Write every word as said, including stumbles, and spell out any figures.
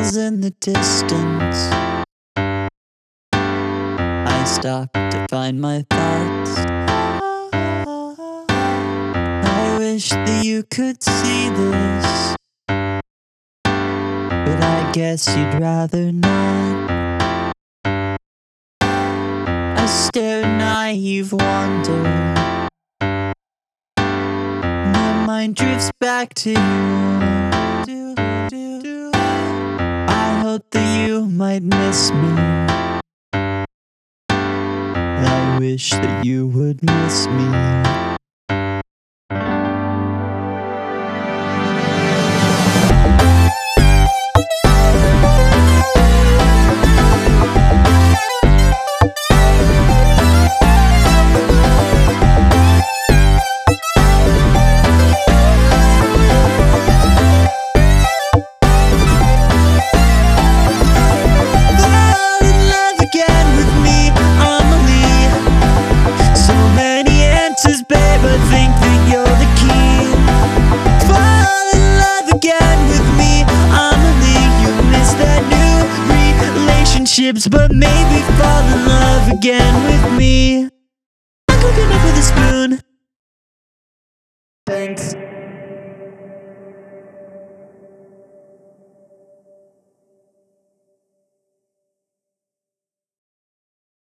miles in the distance. I stop to find my thoughts. I wish that you could see this, but I guess you'd rather not. I stare naive wonder. My mind drifts back to you. I hope that you might miss me. I wish that you would miss me. But maybe fall in love again with me. I'm cooking up with a spoon. Thanks.